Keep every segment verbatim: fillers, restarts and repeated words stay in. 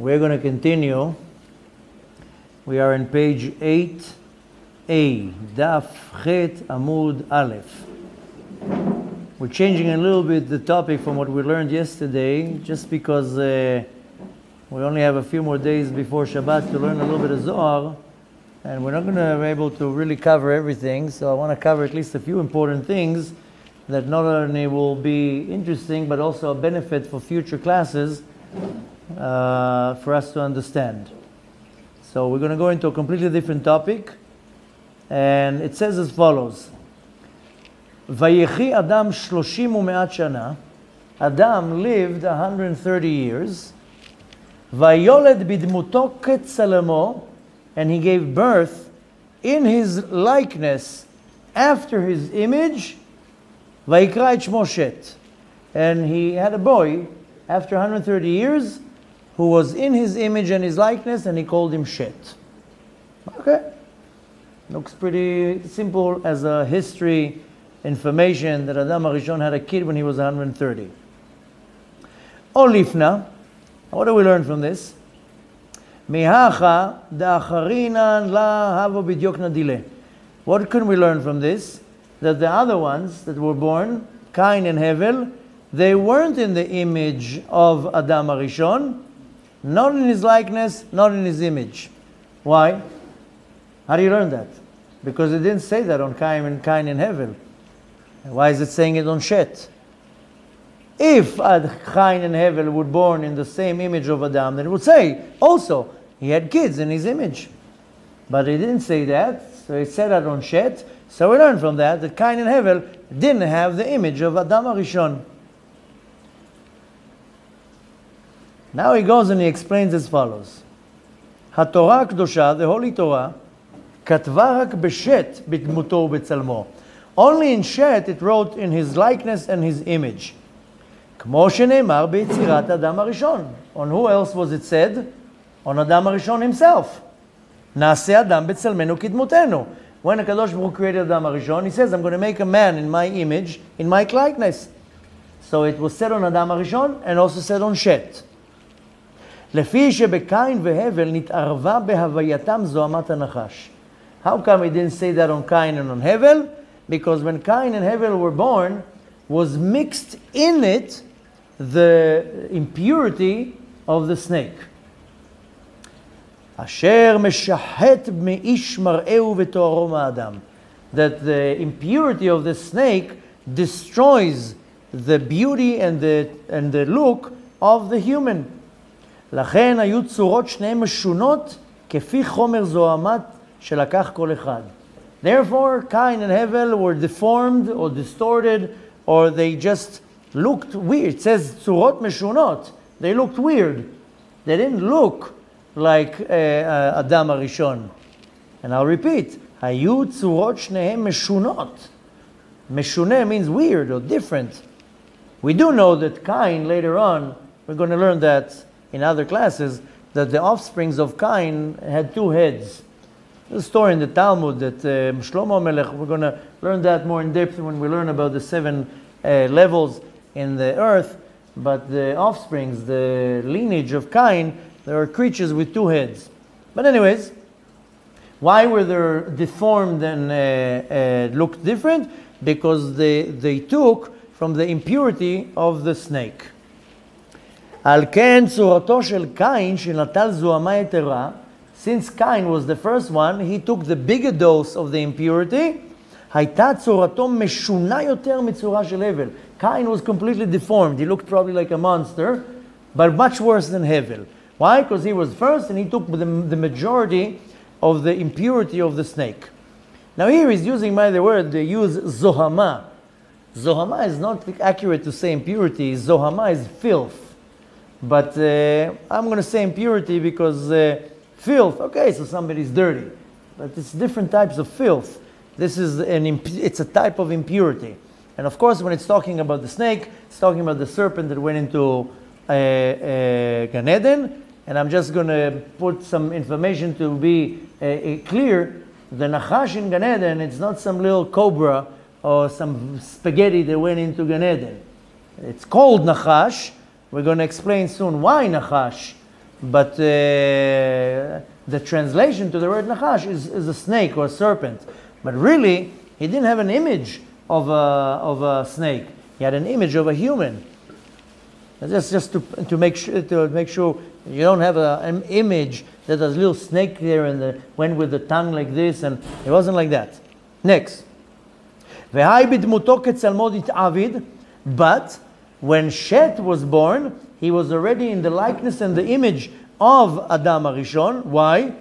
We're going to continue. We are on page eight A, Daf Chet Amud Aleph. We're changing a little bit the topic from what we learned yesterday, just because uh, we only have a few more days before Shabbat to learn a little bit of Zohar, and we're not going to be able to really cover everything, so I want to cover at least a few important things that not only will be interesting, but also a benefit for future classes uh, for us to understand. So we're going to go into a completely different topic, and it says as follows. Vayechi Adam shloshim u'me'at shana. Adam lived one hundred thirty years. Vayoled bidmuto ketzalemo, and he gave birth in his likeness after his image. Vayikra et shmo Shet, and he had a boy after one hundred thirty years who was in his image and his likeness, and he called him Shet. Okay, looks pretty simple as a history information that Adam HaRishon had a kid when he was one hundred thirty. Olifna, what do we learn from this? Mihacha da'acharinan la havo bidyok nadile. What can we learn from this? That the other ones that were born, Cain and Hevel, they weren't in the image of Adam HaRishon, not in his likeness, not in his image. Why? How do you learn that? Because it didn't say that on Cain and Cain and Hevel. Why is it saying it on Shet? If Cain and Hevel were born in the same image of Adam, then it would say also he had kids in his image. But it didn't say that, so it said that on Shet. So we learn from that that Cain and Hevel didn't have the image of Adam HaRishon. Now he goes and he explains as follows. HaTorah HaKdosha, the Holy Torah, katva rak b'Shet b'dmuto u'b'tzalmo. Only in Shet it wrote in his likeness and his image. Kmo shene'emar b'yetzirat Adam HaRishon. On who else was it said? On Adam HaRishon himself. Na'aseh Adam b'tzalmenu kidmutenu. When HaKadosh Baruch Hu created Adam HaRishon, he says, I'm going to make a man in my image, in my likeness. So it was said on Adam HaRishon and also said on Shet. לפי שבקין והבל נתערבה בהווייתם זוהמת הנחש. How come he didn't say that on Cain and on Hevel? Because when Cain and Hevel were born, was mixed in it the impurity of the snake. אשר משחט מאיש מראהו ותוארו מאדם. That the impurity of the snake destroys the beauty and the, and the look of the human. לכן היו צורות שניהם משונות כפי חומר זוהמת שלקח כל אחד. Therefore, Cain and Hevel were deformed or distorted, or they just looked weird. It says צורות משונות. They looked weird. They didn't look like uh, uh, Adam HaRishon. And I'll repeat, היו צורות שניהם משונות. משונה means weird or different. We do know that Cain, later on, we're going to learn that in other classes, that the offsprings of Cain had two heads. There's a story in the Talmud that uh, Shlomo Melech, we're going to learn that more in depth when we learn about the seven uh, levels in the earth. But the offsprings, the lineage of Cain, there are creatures with two heads. But anyways, why were they deformed and uh, uh, looked different? Because they, they took from the impurity of the snake. על כן צורתו של קין שנטל זוהמה יתרה, since Cain was the first one, he took the bigger dose of the impurity, הייתה צורתו משונה יותר מצורה של הבל. Cain was completely deformed. He looked probably like a monster, but much worse than Hevel. Why? Because he was first and he took the, the majority of the impurity of the snake. Now here he's using, by the word, they use zohama. Zohama is not accurate to say impurity. Zohama is filth. But uh, I'm going to say impurity because uh, filth, okay, so somebody's dirty. But it's different types of filth. This is an imp- it's a type of impurity. And of course, when it's talking about the snake, it's talking about the serpent that went into uh, uh, Gan Eden. And I'm just going to put some information to be uh, uh, clear. The Nachash in Gan Eden, it's not some little cobra or some spaghetti that went into Gan Eden. It's called Nachash. We're going to explain soon why Nachash but uh, the translation to the word nachash is, is a snake or a serpent. But really, he didn't have an image of a, of a snake. He had an image of a human. That's just to, to, make sure, to make sure you don't have a, an image that there's a little snake there and the, went with the tongue like this, and it wasn't like that. Next. But when Shet was born, he was already in the likeness and the image of Adam Arishon. Why?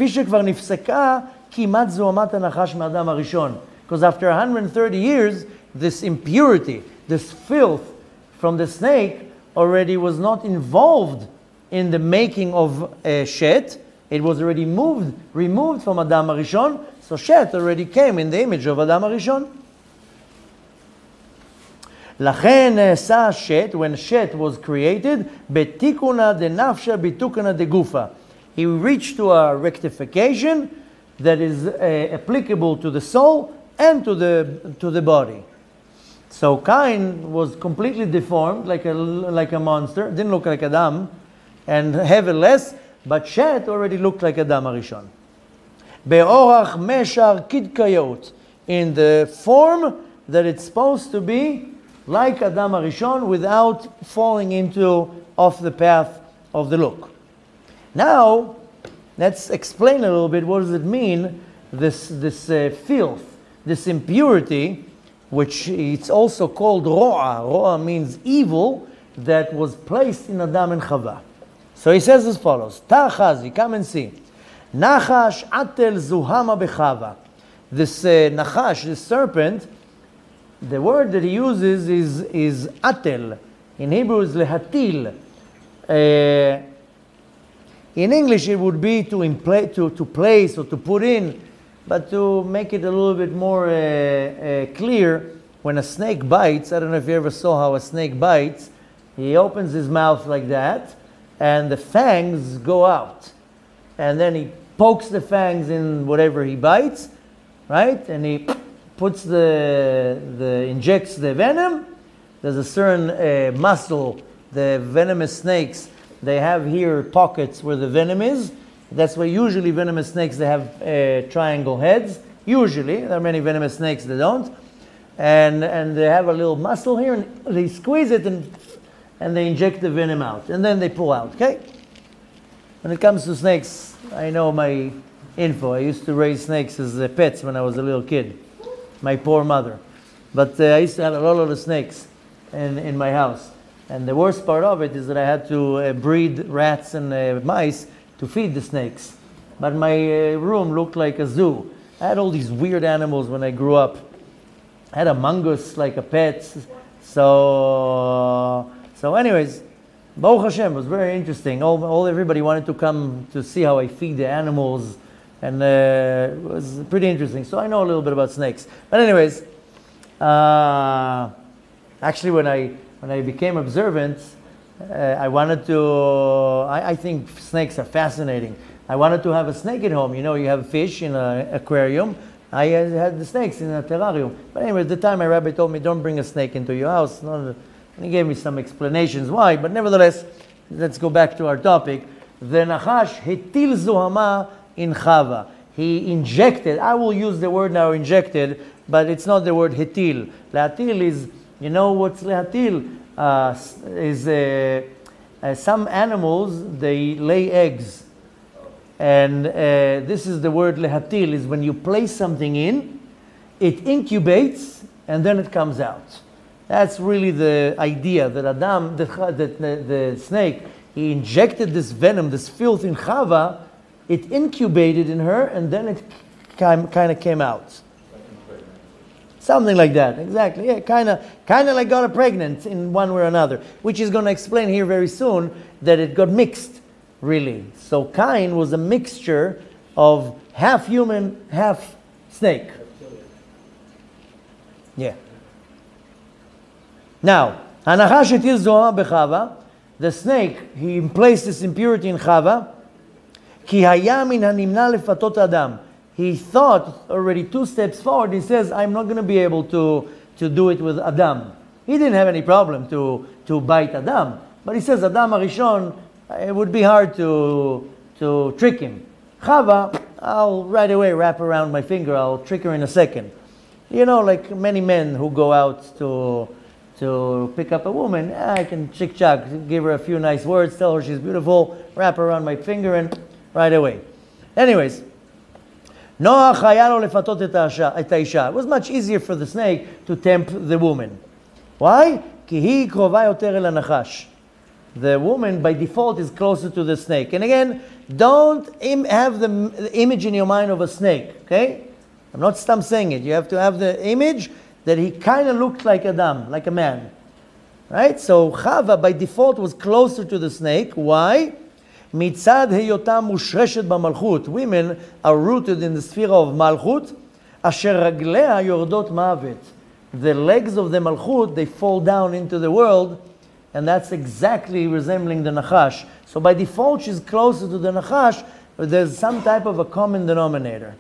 Because after one hundred thirty years, this impurity, this filth from the snake already was not involved in the making of uh, Shet. It was already moved, removed from Adam Arishon. So Shet already came in the image of Adam Arishon. לכן נעשה Shet, when Shet was created, בתיקונה דנפשה בתוקנה דגופה. He reached to a rectification that is uh, applicable to the soul and to the to the body. So Cain was completely deformed, like a like a monster, didn't look like Adam, and heavenless, but Shet already looked like Adam Arishon. באורח משר כדקיות, in the form that it's supposed to be like Adam Arishon without falling into off the path of the look. Now, let's explain a little bit what does it mean, this, this uh, filth, this impurity, which it's also called ro'a. Ro'a means evil, that was placed in Adam and Chava. So he says as follows, Ta'chazi, come and see. Nachash atel zuhama bechava. This uh, Nachash, this serpent, the word that he uses is, is atel. In Hebrew is lehatil. Uh, in English it would be to, impla- to, to place or to put in, but to make it a little bit more uh, uh, clear, when a snake bites, I don't know if you ever saw how a snake bites, he opens his mouth like that, and the fangs go out. And then he pokes the fangs in whatever he bites, right? And he puts the, the injects the venom. There's a certain uh, muscle, the venomous snakes, they have here pockets where the venom is. That's why usually venomous snakes, they have uh, triangle heads. Usually, there are many venomous snakes that don't. And, and they have a little muscle here, and they squeeze it and, and they inject the venom out. And then they pull out, okay? When it comes to snakes, I know my info. I used to raise snakes as uh, pets when I was a little kid. My poor mother. But uh, I used to have a lot of snakes in, in my house. And the worst part of it is that I had to uh, breed rats and uh, mice to feed the snakes. But my uh, room looked like a zoo. I had all these weird animals when I grew up. I had a mongoose like a pet. So, so anyways, Baruch Hashem was very interesting. All, all everybody wanted to come to see how I feed the animals. And uh, it was pretty interesting. So I know a little bit about snakes. But anyways, uh, actually when I when I became observant, uh, I wanted to, I, I think snakes are fascinating. I wanted to have a snake at home. You know, you have fish in an aquarium. I had the snakes in a terrarium. But anyway, at the time my rabbi told me, don't bring a snake into your house. And he gave me some explanations why. But nevertheless, let's go back to our topic. The Nachash hetil zuhama in Chava. He injected, I will use the word now injected, but it's not the word hetil. Lehatil is, you know what's lehatil? Uh, is uh, uh, some animals, they lay eggs. And uh, this is the word lehatil, is when you place something in, it incubates, and then it comes out. That's really the idea, that Adam, the, the, the, the snake, he injected this venom, this filth in Chava, it incubated in her, and then it kind of came out. Something like that, exactly. Yeah, kind of kind of like got her pregnant in one way or another, which is going to explain here very soon that it got mixed, really. So Cain was a mixture of half human, half snake. Yeah. Now, Hanachash etil zohama bechava, the snake, he placed this impurity in Chava. Ki haya min hanimna lefatot adam. He thought already two steps forward. He says, I'm not going to be able to, to do it with Adam. He didn't have any problem to, to bite Adam. But he says, Adam Arishon, it would be hard to, to trick him. Chava, I'll right away wrap around my finger, I'll trick her in a second. You know, like many men who go out to, to pick up a woman, I can chick-chack, give her a few nice words, tell her she's beautiful, wrap her around my finger, and right away. Anyways, Noach היה לו לפתות את האישה. It was much easier for the snake to tempt the woman. Why? כי היא קרובה יותר אל הנחש. The woman by default is closer to the snake. And again, don't im- have the, m- the image in your mind of a snake, okay? I'm not stam saying it. You have to have the image that he kind of looked like Adam, like a man. Right? So Chava by default was closer to the snake. Why? מצד היותה מושרשת במלכות. Women are rooted in the sphere of malchut, אשר רגליה יורדות מוות. The legs of the malchut, they fall down into the world, and that's exactly resembling the Nachash. So by default, she's closer to the Nachash, but there's some type of a common denominator.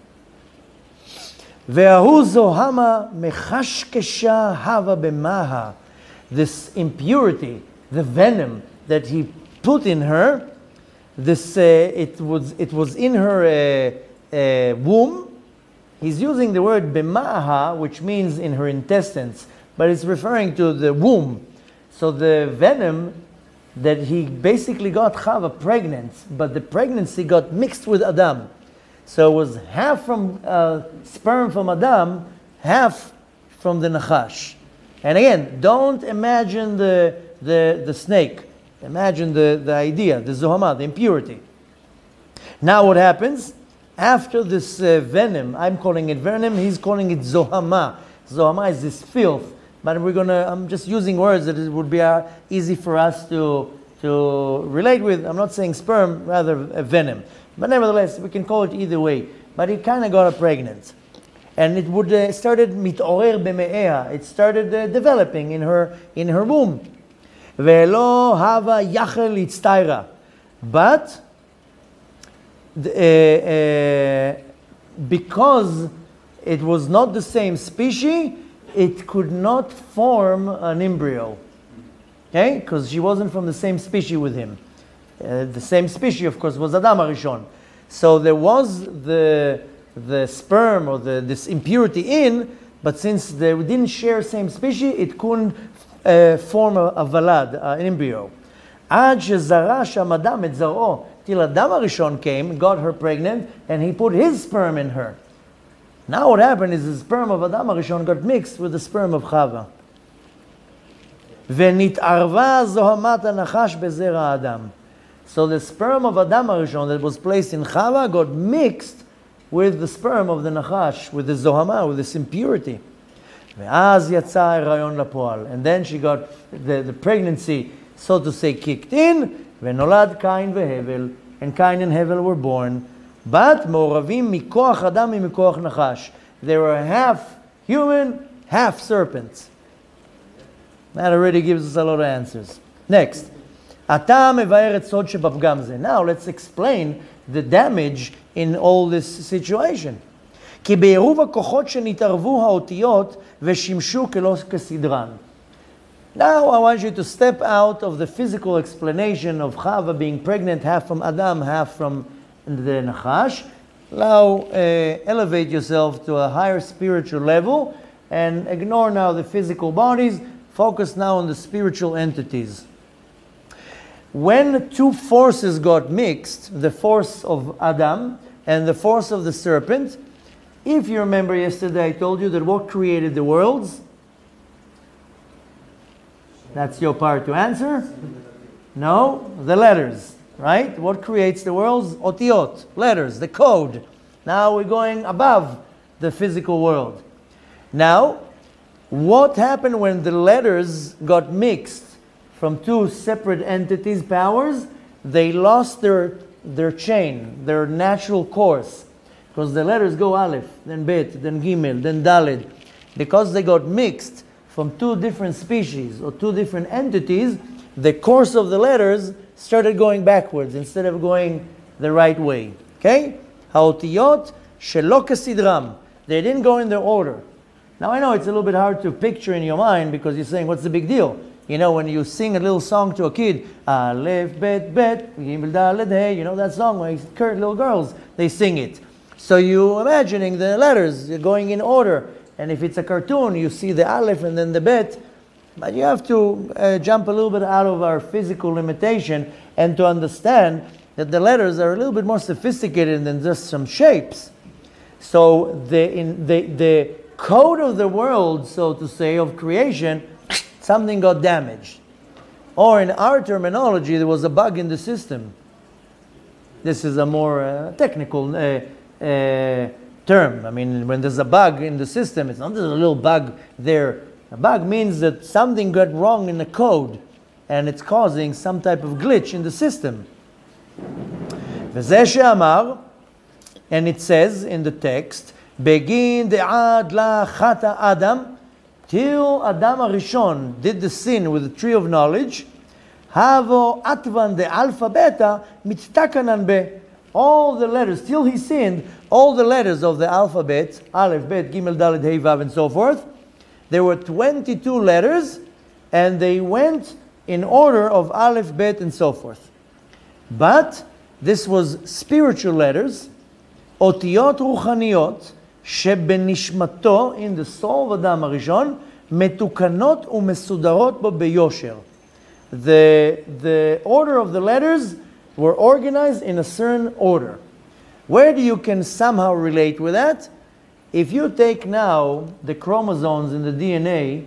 וההוא זוהמה מחשקשה הווה במאה. This impurity, the venom that he put in her, this uh, it was it was in her uh, uh, womb. He's using the word bema'aha, which means in her intestines, but it's referring to the womb. So the venom that he basically got Chava pregnant, but the pregnancy got mixed with Adam. So it was half from uh, sperm from Adam, half from the Nachash. And again, don't imagine the, the, the snake. Imagine the, the idea, the zohama, the impurity. Now what happens? After this uh, venom, I'm calling it venom, he's calling it zohama. Zohama is this filth. But we're gonna, I'm just using words that it would be uh, easy for us to, to relate with. I'm not saying sperm, rather a venom. But nevertheless, we can call it either way. But he kind of got her pregnant. And it would uh, started mit'orer b'me'eha. It started uh, developing in her, in her womb. Ve'lo hava yachel itztaira. But uh, uh, because it was not the same species, it could not form an embryo. Okay? Because she wasn't from the same species with him. Uh, the same species, of course, was Adam HaRishon. So there was the, the sperm or the, this impurity in, but since they didn't share same species, it couldn't uh, form a, a valad, uh, an embryo. עד שזרע שם אדם את זרעו, till Adam HaRishon came, got her pregnant, and he put his sperm in her. Now what happened is the sperm of Adam HaRishon got mixed with the sperm of Chava. ונתערבה זוהמת הנחש בזרע האדם. So the sperm of Adam HaRishon that was placed in Chava got mixed with the sperm of the Nachash, with the Zohama, with this impurity. ואז יצא ההיריון לפועל. And then she got, the, the pregnancy, so to say, kicked in, ונולד קין והבל, and Cain and Hevel were born. But מעורבים מכוח אדם ומכוח נחש. They were half human, half serpents. That already gives us a lot of answers. Next. אתה מבאר את סוד שבפגם זה. Now let's explain the damage in all this situation. כי בעירוב הכוחות שנתערבו האותיות ושימשו כלא כסדרן. Now I want you to step out of the physical explanation of Chava being pregnant, half from Adam, half from the Nachash. Now uh, elevate yourself to a higher spiritual level and ignore now the physical bodies. Focus now on the spiritual entities. When two forces got mixed, the force of Adam and the force of the serpent, if you remember yesterday I told you that what created the worlds? That's your part to answer. No, the letters, right? What creates the worlds? Otiot, letters, the code. Now we're going above the physical world. Now, what happened when the letters got mixed from two separate entities' powers? They lost their, their chain, their natural course. Because the letters go Aleph, then Bet, then Gimel, then Daled. Because they got mixed from two different species or two different entities, the course of the letters started going backwards instead of going the right way. Okay? Haotiyot shelo kesidram. They didn't go in their order. Now I know it's a little bit hard to picture in your mind because you're saying, what's the big deal? You know, when you sing a little song to a kid, Aleph, Bet, Bet, Gimel, Dalet, Hey, you know that song where little girls, they sing it. So you imagining the letters going in order. And if it's a cartoon, you see the Aleph and then the Bet. But you have to uh, jump a little bit out of our physical limitation and to understand that the letters are a little bit more sophisticated than just some shapes. So the, in the, the code of the world, so to say, of creation, something got damaged. Or in our terminology, there was a bug in the system. This is a more uh, technical uh, uh, term. I mean, when there's a bug in the system, it's not just a little bug there. A bug means that something got wrong in the code and it's causing some type of glitch in the system. וזה שאמר, and it says in the text, begin דעד לחטא Adam, till Adam HaRishon did the sin with the tree of knowledge, Havo atvan de alpha beta mittakanan be. All the letters, till he sinned, all the letters of the alphabet, Aleph, Bet, Gimel, Dalet, Hey, Vav, and so forth, there were twenty-two letters, and they went in order of Aleph, Bet, and so forth. But this was spiritual letters, otiyot ruchaniyot, shebenishmato, in the soul of Adam HaRishon, metukanot umesudarot bo beyosher. The, the order of the letters were organized in a certain order. Where do you can somehow relate with that? If you take now the chromosomes in the D N A,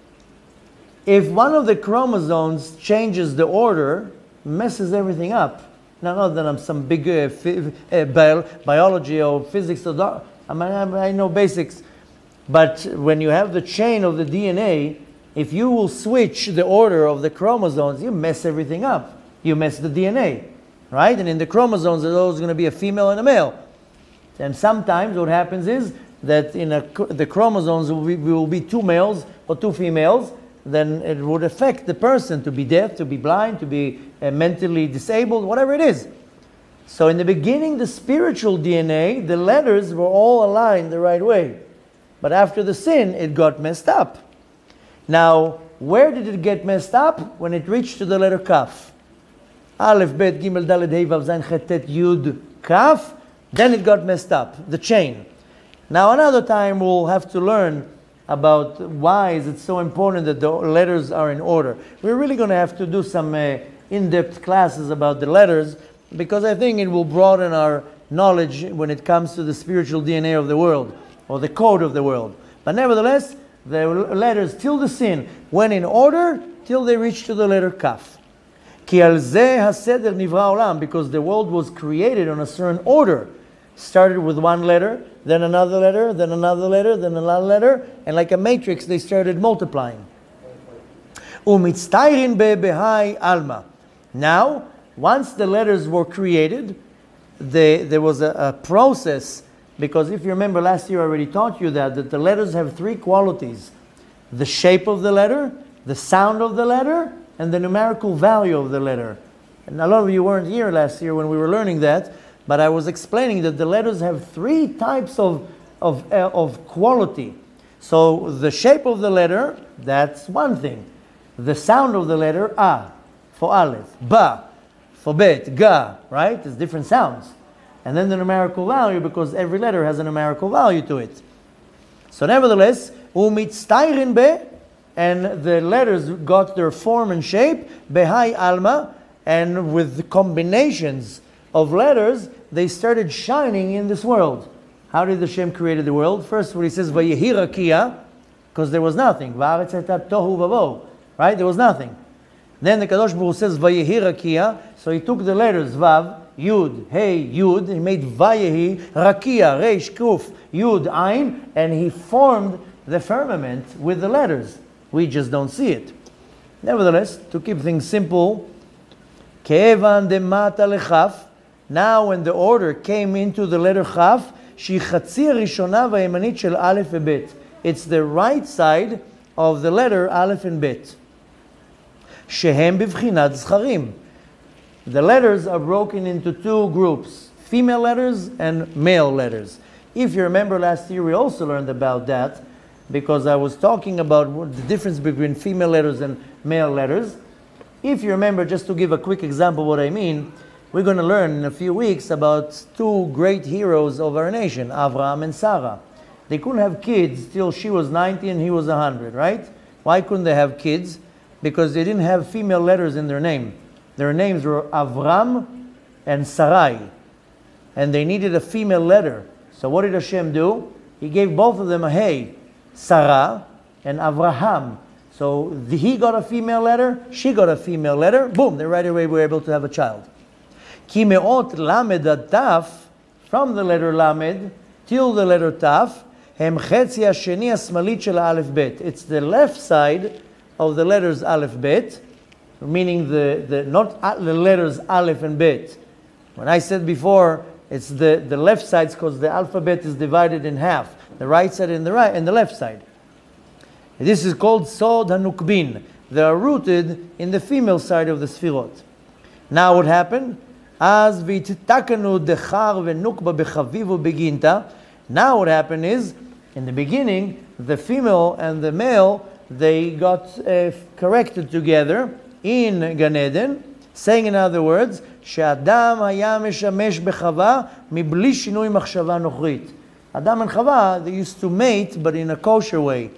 if one of the chromosomes changes the order, messes everything up. Now, not that I'm some big uh, uh, bio biology or physics, or I mean, I know basics, but when you have the chain of the D N A, if you will switch the order of the chromosomes, you mess everything up. You mess the D N A, right? And in the chromosomes, there's always going to be a female and a male. And sometimes what happens is that in a, the chromosomes will be, will be two males or two females, then it would affect the person to be deaf, to be blind, to be uh, mentally disabled, whatever it is. So in the beginning, the spiritual D N A, the letters were all aligned the right way. But after the sin, it got messed up. Now, where did it get messed up? When it reached to the letter Kaf. Aleph, Bet, Gimel, Dalet, Hey, Vav, Zayin, Chet, Tet, Yud, Kaf. Then it got messed up, the chain. Now another time we'll have to learn about why is it so important that the letters are in order. We're really going to have to do some uh, in-depth classes about the letters, because I think it will broaden our knowledge when it comes to the spiritual D N A of the world, or the code of the world. But nevertheless, the letters till the sin went in order till they reached to the letter Kaf. Ki al zeh haseder nivra olam, because the world was created on a certain order. Started with one letter, then another letter, then another letter, then another letter, and like a matrix, they started multiplying. Umitztayrin behai alma. Now, once the letters were created, they, there was a, a process, because if you remember last year I already taught you that, that the letters have three qualities. The shape of the letter, the sound of the letter, and the numerical value of the letter. And a lot of you weren't here last year when we were learning that, but I was explaining that the letters have three types of, of, uh, of quality. So the shape of the letter, that's one thing. The sound of the letter, A, for Aleph, Ba, for Bet, Ga, right? There's different sounds. And then the numerical value, because every letter has a numerical value to it. So nevertheless, Umitztayrin be, and the letters got their form and shape, Behai Alma, and with the combinations of letters, they started shining in this world. How did Hashem create the world? First, when he says Vayehi Rakia, because there was nothing. Va'aretz hayta tohu vavo, right? There was nothing. Then the Kadosh Baruch Hu says Vayehi Rakia, so he took the letters Vav, Yud, Hey, Yud, he made Vayehi Rakia, Reish, Kuf, Yud, Ain, and he formed the firmament with the letters. We just don't see it. Nevertheless, to keep things simple, Kevan de Mata lechaf. Now when the order came into the letter Chaf, she chatzi rishona v'yemanit shel Aleph v'Bet. It's the right side of the letter Aleph and Bet. Shehem bivchinat zcharim. The letters are broken into two groups, female letters and male letters. If you remember last year, we also learned about that, because I was talking about what the difference between female letters and male letters. If you remember, just to give a quick example of what I mean, we're going to learn in a few weeks about two great heroes of our nation, Abraham and Sarah. They couldn't have kids till she was ninety and he was one hundred, right? Why couldn't they have kids? Because they didn't have female letters in their name. Their names were Avram and Sarai, and they needed a female letter. So what did Hashem do? He gave both of them a hey, Sarah and Avraham. So the, he got a female letter, she got a female letter, boom, they right away were able to have a child. Ki me'ot lamed ad taf, from the letter lamed till the letter taf, hem chetzi hasheni hasmalit shel aleph bet. It's the left side of the letters aleph bet, meaning the, the not the letters aleph and bet. When I said before, it's the, the left side because the alphabet is divided in half. The right side and the right and the left side. This is called Sod HaNukbin. They are rooted in the female side of the Sfirot. Now what happened? As v'titakanu dechar v'nukba b'chavivu beginta. Now what happened is, in the beginning, the female and the male, they got uh, corrected together in Gan Eden, saying in other words, שאדם היה משמש בחווה מבלי שינוי מחשבה נוכרית. Adam and Chava, they used to mate, but in a kosher way.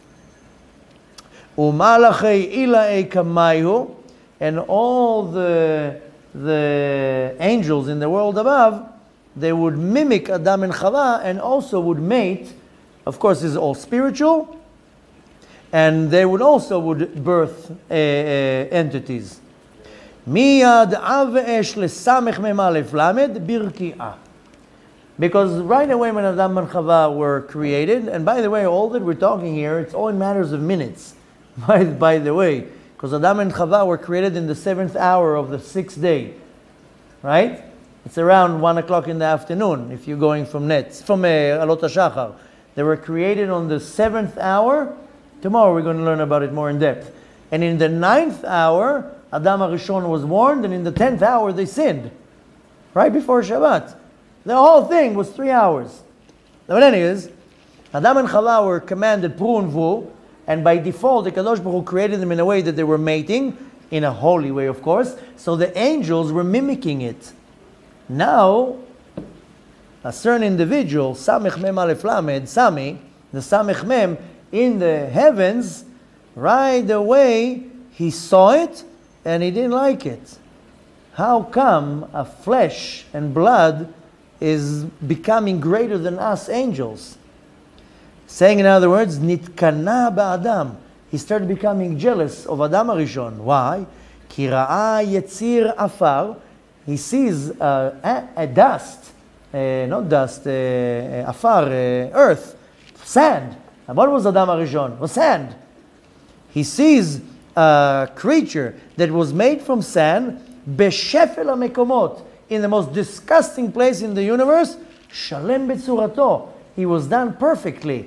ומלאכי עילאי כמאיהו, and all the, the angels in the world above, they would mimic Adam and Chava and also would mate. Of course, this is all spiritual, and they would also would birth uh, uh, entities. Miyad avesh lesamech mem alef lamed birki'ah. Because right away when Adam and Chava were created, and by the way, all that we're talking here, it's all in matters of minutes. By, by the way, because Adam and Chava were created in the seventh hour of the sixth day, right? It's around one o'clock in the afternoon if you're going from Netz, from uh, Alot HaShachar. They were created on the seventh hour. Tomorrow we're going to learn about it more in depth. And in the ninth hour, Adam HaRishon was warned, and in the tenth hour they sinned, right before Shabbat. The whole thing was three hours. But anyways, Adam and Chava were commanded pru and vu, and by default, the Kadosh Baruch Hu created them in a way that they were mating, in a holy way, of course. So the angels were mimicking it. Now, a certain individual, Samech Mem Alef Lamed, Sami, the Samech Mem, in the heavens, right away, he saw it, and he didn't like it. How come a flesh and blood is becoming greater than us angels? Saying in other words, Nitkana ba'adam. He started becoming jealous of Adam HaRishon. Why? Ki ra'a yetzir afar. He sees uh, a, a dust, uh, not dust, uh, uh, afar, uh, earth, sand. And what was Adam HaRishon? It was sand. He sees a creature that was made from sand, beshefel hamekomot, in the most disgusting place in the universe, shalem betzurato. He was done perfectly.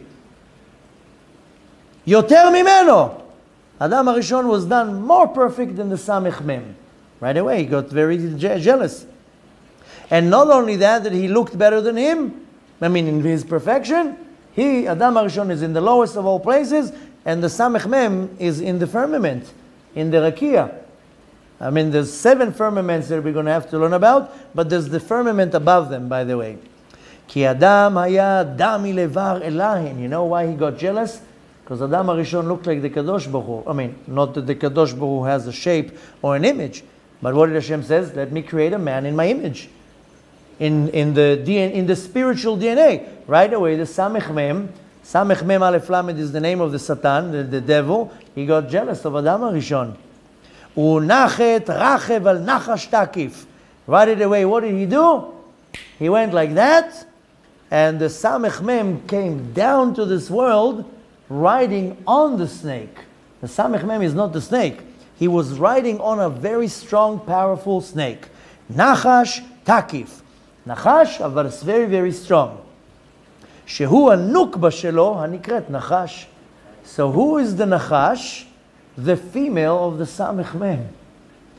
Yoter mimeno. Adam HaRishon was done more perfect than the Samech Mem. Right away, he got very je- jealous. And not only that, that he looked better than him, I mean in his perfection, he, Adam HaRishon, is in the lowest of all places, and the Samech Mem is in the firmament, in the Rakia. I mean, there's seven firmaments that we're going to have to learn about, but there's the firmament above them, by the way. Ki Adam haya dami levar elahin. You know why he got jealous? Because Adam HaRishon looked like the Kadosh Baruch Hu. I mean, not that the Kadosh Baruch Hu has a shape or an image, but what did Hashem says? Let me create a man in my image. In, in, the, D N, in the spiritual D N A. Right away, the Samech Mem, Samech Mem Alef Lamed is the name of the Satan, the, the devil. He got jealous of Adam HaRishon. Unachet rachev al nachash takif. Right away, what did he do? He went like that, and the Samech Mem came down to this world riding on the snake. The Samech Mem is not the snake. He was riding on a very strong, powerful snake. Nachash takif. Nachash, but it's very, very strong. Shehu הנוקבה שלו הנקראת נחש. So who is the Nachash? The female of the Samech Mem.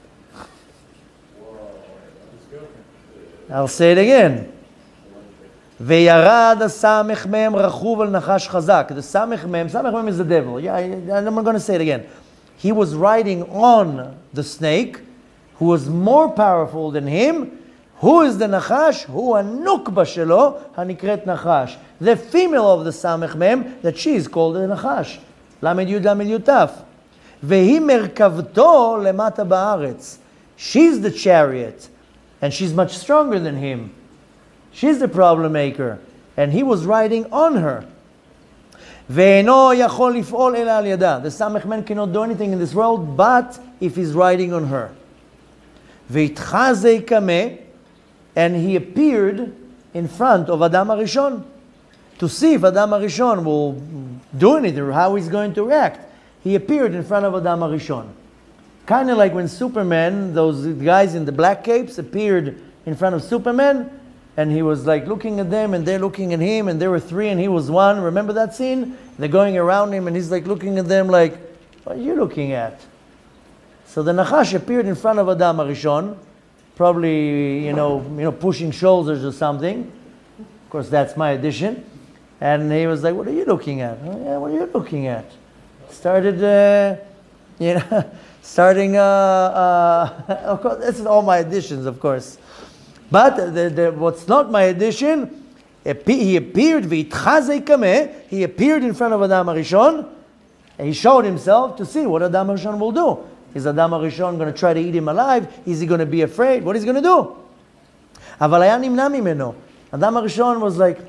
I'll say it again. וירד הסמך מם רכוב על נחש חזק. The סמך מם, סמך מם is the devil. Yeah, I'm not going to say it again. He was riding on the snake, who was more powerful than him. Who is the נחש? הוא הנוקבה שלו, הנקראת נחש. The female of the סמך מם, that she is called the נחש. למד י' למד י' ת'. והיא מרכבתו למטה בארץ. She's the chariot, and she's much stronger than him. She's the problem maker, and he was riding on her. ואינו יכול לפעול אלא על ידה. The סמך מן cannot do anything in this world, but if he's riding on her. והתחזה קמה, and he appeared in front of Adam HaRishon to see if Adam HaRishon will do anything or how he's going to react. He appeared in front of Adam HaRishon. Kind of like when Superman, those guys in the black capes, appeared in front of Superman, and he was like looking at them, and they're looking at him, and there were three, and he was one. Remember that scene? They're going around him, and he's like looking at them like, what are you looking at? So the Nachash appeared in front of Adam HaRishon, probably, you know, you know, pushing shoulders or something. Of course, that's my addition. And he was like, what are you looking at? Oh, yeah, what are you looking at? Started, uh, you know, starting, uh, uh, of course, this is all my additions, of course. But the, the, what's not my addition, he appeared, he appeared in front of Adam HaRishon, and he showed himself to see what Adam HaRishon will do. Is Adam HaRishon going to try to eat him alive? Is he going to be afraid? What is he going to do? אבל היה נמנע ממנו. Adam HaRishon was like,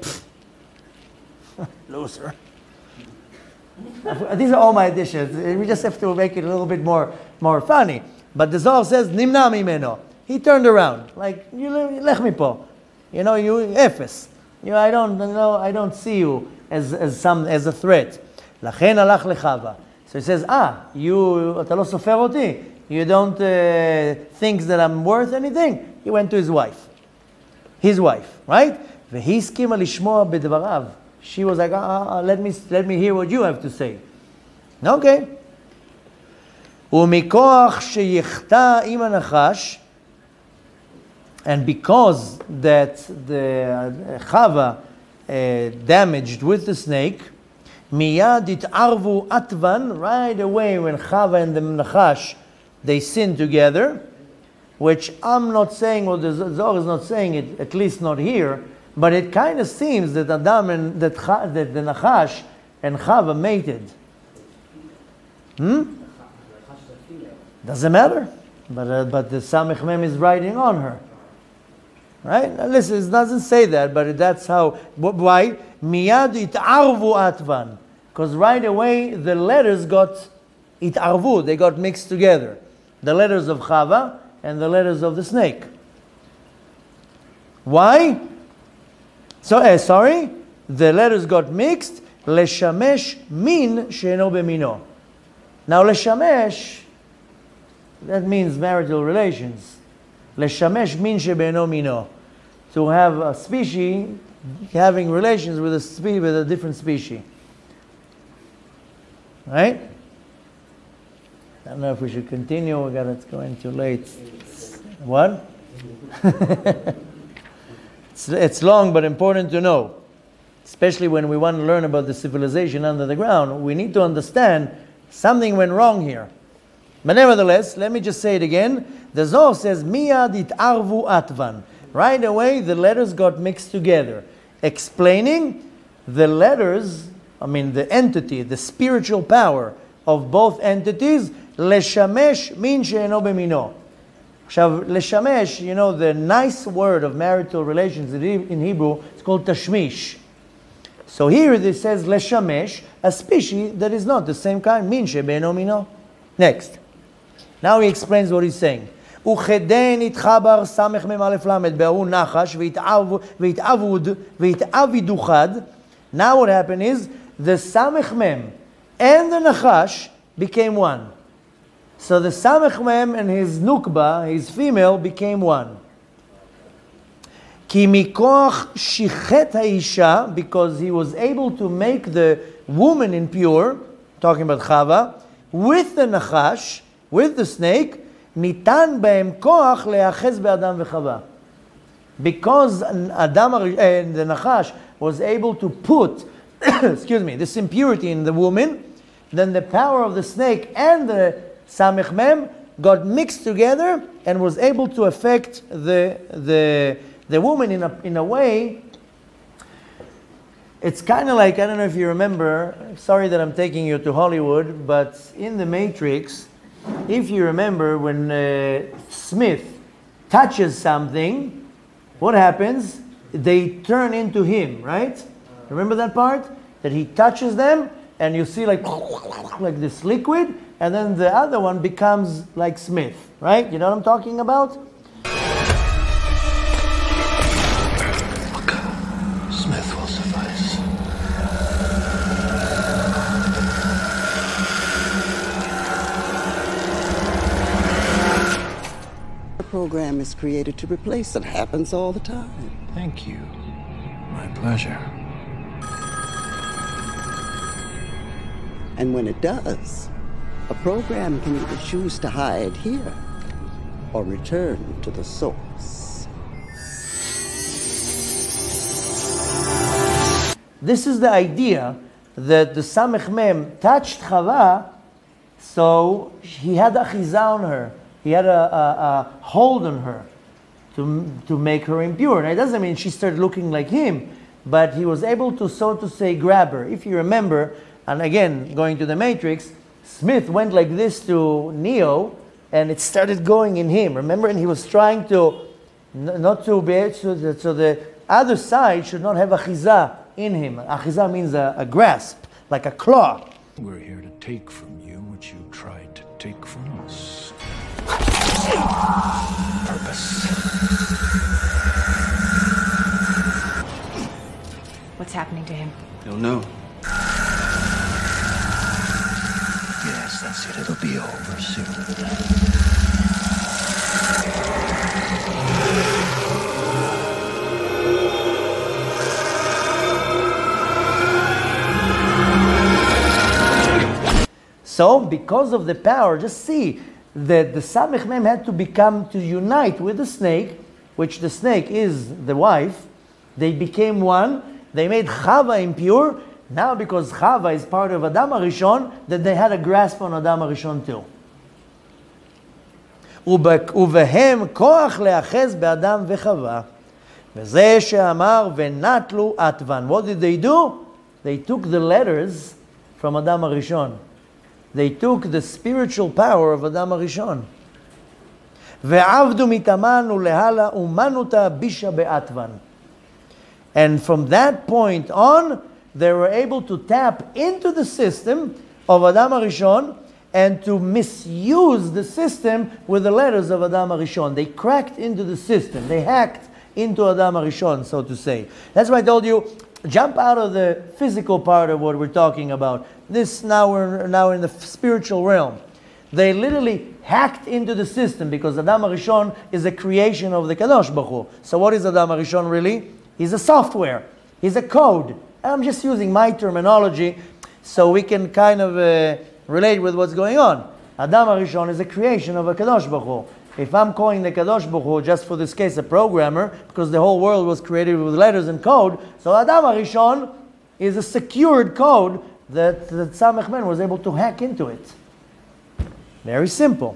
loser. These are all my additions. We just have to make it a little bit more, more funny. But the Zohar says, נמנע ממנו. He turned around, like, you lech mipo. You know, you efes. You know, I don't, you know, I don't see you as, as, some, as a threat. לכן הלך לחווה. So he says, ah, you, אתה לא סופר אותי? You don't uh, think that I'm worth anything? He went to his wife. His wife, right? והיא הסכימה לשמוע בדבריו. She was like, ah, ah, let me, let me hear what you have to say. Okay. ומכוח שיחטא עם הנחש, and because that the uh, Chava uh, damaged with the snake, miyad it'arvu atvan, right away when Chava and the Nachash, they sin together, which I'm not saying, or the Zohar is not saying it, at least not here, but it kind of seems that Adam and that, that the Nachash and Chava mated. Hmm? Doesn't matter, but uh, but the Samech Mem is riding on her. Right? Now listen, it doesn't say that, but that's how. Why? Miyad it'arvu atvan. Because right away the letters got it'arvu, they got mixed together. The letters of Chava and the letters of the snake. Why? So, uh, sorry, the letters got mixed. Leshamesh min she'eno b'mino. Now leshamesh, that means marital relations. Leshamesh min she'beno mino. To have a species having relations with a spe- with a different species. Right? I don't know if we should continue. We got it's going too late. What? it's, it's long but important to know. Especially when we want to learn about the civilization under the ground, we need to understand something went wrong here. But nevertheless, let me just say it again. The Zohar says, Miyad it'arvu atvan. Right away, the letters got mixed together. Explaining the letters, I mean the entity, the spiritual power of both entities, leshamesh min she'eno b'mino. Shav, leshamesh, you know, the nice word of marital relations in Hebrew, it's called tashmish. So here it says leshamesh, a species that is not the same kind, min she'beno mino. Next. Now he explains what he's saying. וכדין התחבר סמך מם א' למד בהוא נחש והתעבדו חד. Now what happened is the סמך מם and the נחש became one. So the סמך מם and his nukba, his female, became one. כי מכוח שיחת האישה, because he was able to make the woman impure, talking about Chava, with the נחש, with the snake, ניתן בהם כוח להיאחז באדם וחווה. because Adam, uh, the Nachash, was able to put, excuse me, this impurity in the woman, then the power of the snake and the Samech Mem got mixed together and was able to affect the the the woman in a in a way. It's kind of like, I don't know if you remember, sorry that I'm taking you to Hollywood, but in The Matrix, if you remember when uh, Smith touches something, what happens? They turn into him, right? Remember that part? That he touches them and you see like, like this liquid, and then the other one becomes like Smith, right? You know what I'm talking about? Look, Smith will suffice. The program is created to replace. It happens all the time. Thank you. My pleasure. And when it does, a program can either choose to hide here or return to the source. This is the idea that the Samech Mem touched Chava, so he had a chiza on her. He had a, a, a hold on her to, to make her impure. Now, it doesn't mean she started looking like him, but he was able to, so to say, grab her. If you remember, and again, going to the Matrix, Smith went like this to Neo, and it started going in him. Remember? And he was trying to, n- not to be, so the, so the other side should not have a chiza in him. Achiza means a, a grasp, like a claw. We're here to take from you what you tried to take from us. Purpose. What's happening to him? Don't know. Yes, that's it. It'll be over soon. So, because of the power, just see that the Samech Mem had to become, to unite with the snake, which the snake is the wife. They became one. They made Chava impure. Now, because Chava is part of Adam HaRishon, that they had a grasp on Adam HaRishon too. ובהם כוח להאחז באדם וחווה. וזה שאמר ונטלו עטוון. What did they do? They took the letters from Adam HaRishon. They took the spiritual power of Adam HaRishon. ועבדו מתאמן ולהלה אומנותה בישה בעטוון. And from that point on, they were able to tap into the system of Adam HaRishon and to misuse the system with the letters of Adam HaRishon. They cracked into the system. They hacked into Adam HaRishon, so to say. That's why I told you, jump out of the physical part of what we're talking about. This now we're now in the spiritual realm. They literally hacked into the system because Adam HaRishon is a creation of the Kadosh Baruch Hu. So what is Adam HaRishon really? He's a software. He's a code. I'm just using my terminology so we can kind of uh, relate with what's going on. Adam HaRishon is a creation of a Kadosh Baruch Hu. If I'm calling the Kadosh Baruch Hu, just for this case, a programmer, because the whole world was created with letters and code, so Adam HaRishon is a secured code that the Samech Mem was able to hack into it. Very simple.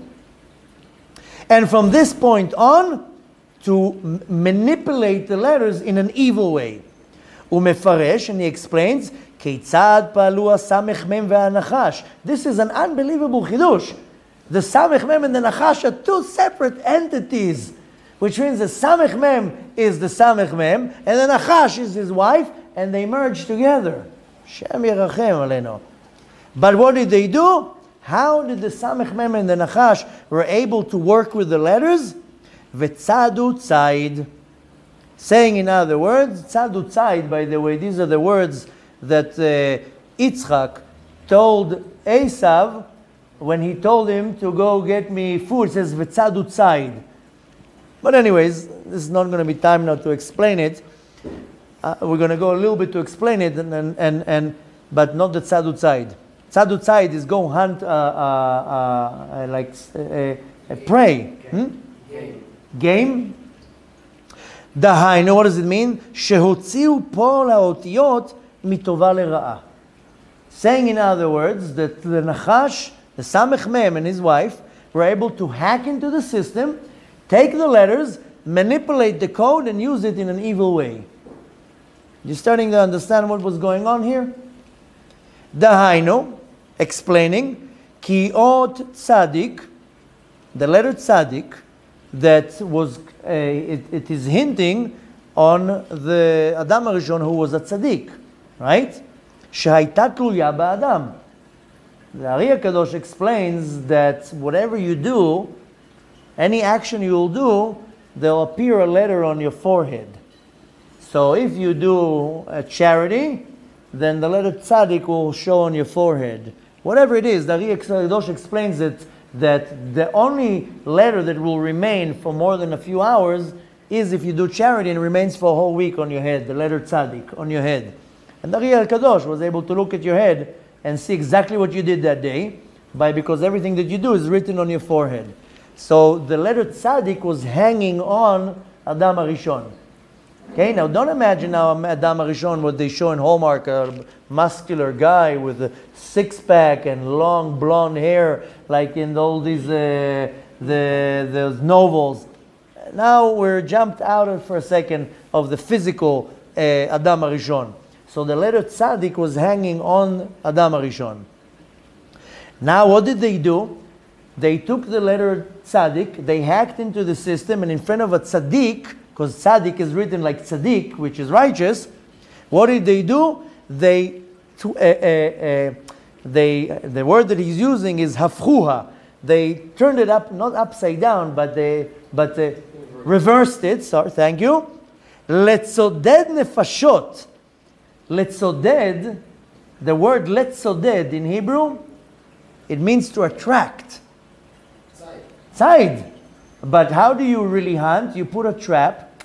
And from this point on, to m- manipulate the letters in an evil way. Umefaresh, and he explains, Keitzad palu Samech Mem ve'anachash. This is an unbelievable chidush. The Samech Mem and the Nachash are two separate entities, which means the Samech Mem is the Samech Mem, and the Nachash is his wife, and they merge together. Shem Yerachem Aleinu. But what did they do? How did the Samech Mem and the Nachash were able to work with the letters? V'tzadu tzayid. Saying in other words, tzadu tzayid, by the way, these are the words that uh, Yitzchak told Esav when he told him to go get me food. It says v'tzadu tzayid. But anyways, this is not going to be time now to explain it. Uh, we're going to go a little bit to explain it, and and and, and but not the tzadu tzayid. Tzadu tzayid is go hunt uh, uh, uh, like uh, uh, prey. Hmm? Game. דהיינו, what does it mean? שהוציאו פה לאותיות מטובה לרעה. Saying in other words that the Nachash, the Samech Mem and his wife were able to hack into the system, take the letters, manipulate the code and use it in an evil way. You're starting to understand what was going on here? Dahainu, explaining, ki ot tzadik, the letter tzadik, that was, uh, it, it is hinting on the Adam HaRishon who was a tzaddik, right? Shehaita tluya ba'adam. The Ari HaKadosh explains that whatever you do, any action you will do, there'll appear a letter on your forehead. So if you do a charity, then the letter tzaddik will show on your forehead. Whatever it is, the Ari HaKadosh explains it that the only letter that will remain for more than a few hours is if you do charity and remains for a whole week on your head, the letter tzaddik on your head. And the Ari HaKadosh was able to look at your head and see exactly what you did that day, by because everything that you do is written on your forehead. So the letter tzaddik was hanging on Adam HaRishon. Okay, now don't imagine now Adam HaRishon, what they show in Hallmark, a muscular guy with a six-pack and long blonde hair, like in all these uh, the those novels. Now we're jumped out of, for a second of the physical uh, Adam HaRishon. So the letter tzaddik was hanging on Adam HaRishon. Now what did they do? They took the letter tzaddik, they hacked into the system, and in front of a tzaddik, because tzaddik is written like tzaddik, which is righteous, what did they do? They, to, uh, uh, uh, they the word that he's using is hafchuha. They turned it up, not upside down, but they but uh, reversed it. Sorry, thank you. Letzoded nefashot. Letzoded, the word letzoded in Hebrew, it means to attract. Tzayid. But how do you really hunt? You put a trap.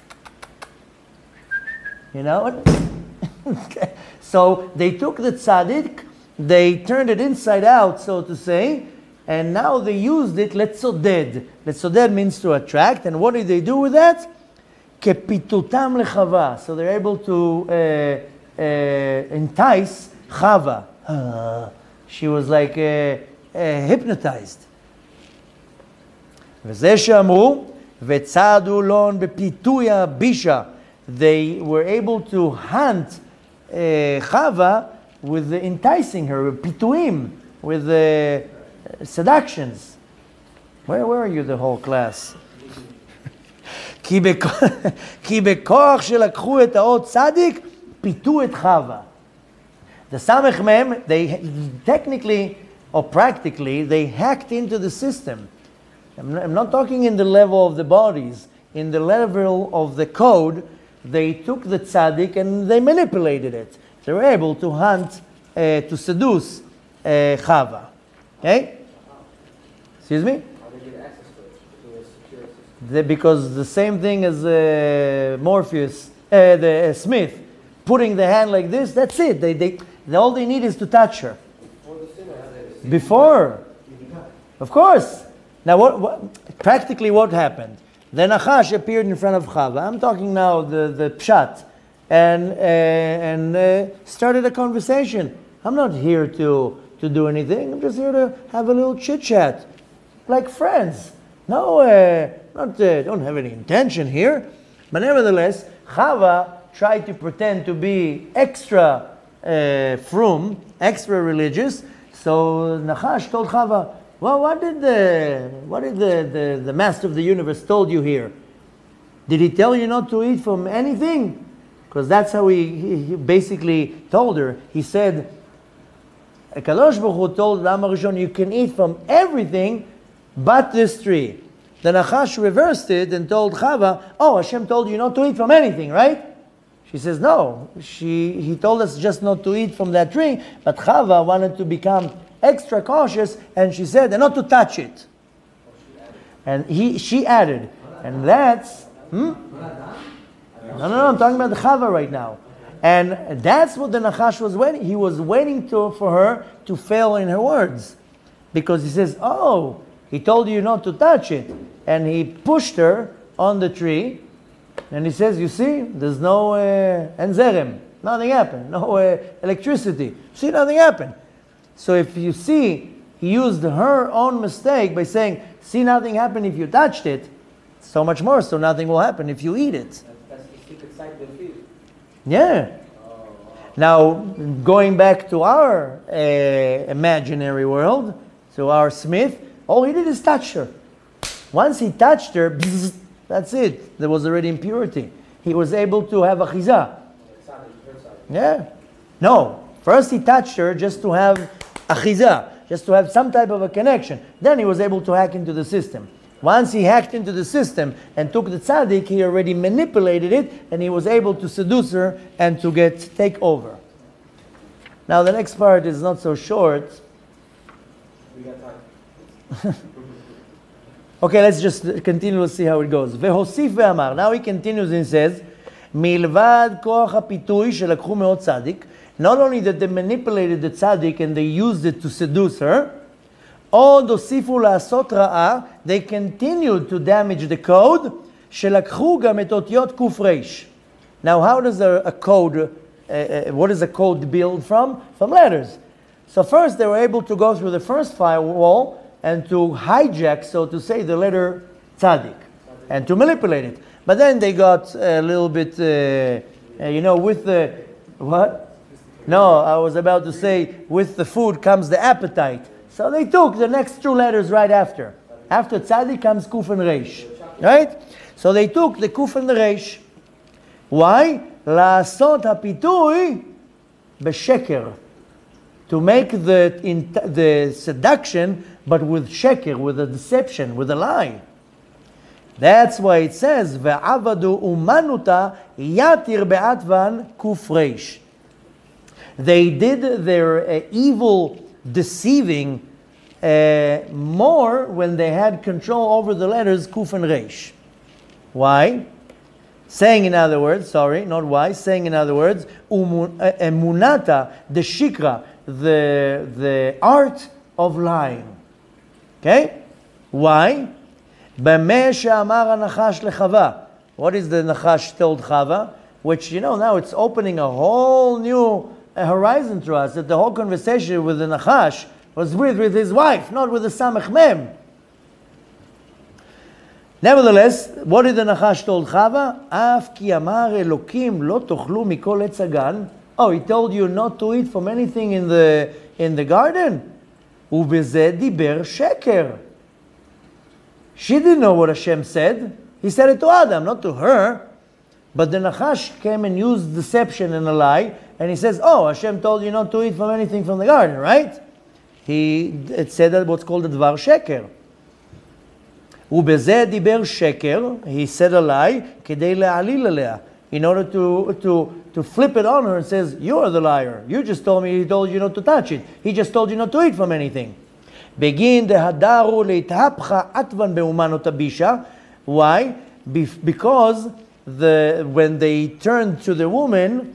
You know? Okay. So they took the tzaddik, they turned it inside out, so to say, and now they used it, letzoded. Letzoded means to attract, and what did they do with that? Kepitutam lechava. So they're able to uh, uh, entice Chava. Uh, she was like uh, uh, hypnotized. וזה שאמרו, וצעדו לון בפיתוי הבישה. They were able to hunt uh, Chava with the enticing her, with pituim, with the uh, seductions. Where were you the whole class? כי בכוח שלקחו את האות צדיק, פיתו את חווה. The Samech Mem, they technically or practically, they hacked into the system. I'm not, I'm not talking in the level of the bodies. In the level of the code, they took the tzaddik and they manipulated it. They were able to hunt, uh, to seduce uh, Chava. Okay? Excuse me? How did they get access to it? To a secure system? The, because the same thing as uh, Morpheus, uh, the uh, Smith, putting the hand like this, that's it. They, they, all they need is to touch her. Before the sin, Before. Of course. Now, what, what, practically what happened? The Nachash appeared in front of Chava. I'm talking now the, the Pshat. And, uh, and uh, started a conversation. I'm not here to, to do anything. I'm just here to have a little chit-chat. Like friends. No, uh, not, uh, don't have any intention here. But nevertheless, Chava tried to pretend to be extra uh, frum, extra religious. So Nachash told Chava, well, what did the what did the, the, the master of the universe told you here? Did he tell you not to eat from anything? Because that's how he, he, he basically told her. He said, Kadosh Baruch Hu told Adam HaRishon, you can eat from everything but this tree. The Nachash reversed it and told Chava, oh, Hashem told you not to eat from anything, right? She says, no. She, he told us just not to eat from that tree, but Chava wanted to become extra cautious, and she said, and not to touch it. And he, she added, and that's, hmm? No, no, no, I'm talking about the Chava right now. And that's what the Nachash was waiting. He was waiting to, for her to fail in her words. Because he says, oh, he told you not to touch it. And he pushed her on the tree. And he says, you see, there's no uh, enzerem. Nothing happened. No uh, electricity. See, nothing happened. So if you see, he used her own mistake by saying, see, nothing happened if you touched it. So much more, so nothing will happen if you eat it. That's, that's the secret side of the field. Yeah. Now, going back to our uh, imaginary world, to our Smith, all he did is touch her. Once he touched her, bzz, that's it. There was already impurity. He was able to have achiza. Yeah. No. First he touched her just to have achiza, just to have some type of a connection. Then he was able to hack into the system. Once he hacked into the system and took the tzaddik, he already manipulated it, and he was able to seduce her and to get take over. Now the next part is not so short. We got time. Okay, let's just continue to see how it goes. והוסיף ואמר. Now he continues and says, מלבד כוח הפיתוי שלקחו מאוד צדיק, not only that they manipulated the tzaddik and they used it to seduce her, עוד הוסיפו לעשות רעה, they continued to damage the code, שלקחו גם את אותיות קוף ריש. Now how does a, a code, uh, uh, what is a code built from? From letters. So first they were able to go through the first firewall and to hijack, so to say, the letter tzaddik and to manipulate it. But then they got a little bit, uh, uh, you know, with the, what? No, I was about to say, with the food comes the appetite. So they took the next two letters right after. After tzaddik comes kuf and reish. Right? So they took the kuf and the reish. Why? לעשות הפיתוי בשקר. To make the, in, the seduction, but with sheker, with a deception, with a lie. That's why it says, ועבדו אומנותה יתיר בעטבן קוף ריש. They did their uh, evil deceiving uh, more when they had control over the letters kuf and reish. Why? Saying in other words, sorry, not why, saying in other words, emunata, the shikra, the, the art of lying. Okay? Why? במה שאמר הנחש לחווה. What is the Nachash told Chava? Which, you know, now it's opening a whole new uh, horizon to us, that the whole conversation with the Nachash was with, with his wife, not with the Samech Mem. Nevertheless, what did the Nachash told Chava? אף כי אמר אלוקים לא תאכלו מכל עץ הגן. Oh, he told you not to eat from anything in the, in the garden. ובזה דיבר שקר. She didn't know what Hashem said. He said it to Adam, not to her. But the Nachash came and used deception and a lie, and he says, oh, Hashem told you not to eat from anything from the garden, right? He it said that what's called the Dvar Sheker. ובזה דיבר שקר, he said a lie, כדי להעליל עליה, in order to, to, to flip it on her and says, you are the liar. You just told me, he told you not to touch it. He just told you not to eat from anything. בגין דהדרו להתהפכה עטבן באומנות הבישה. Why? Be- because the, when they turned to the woman,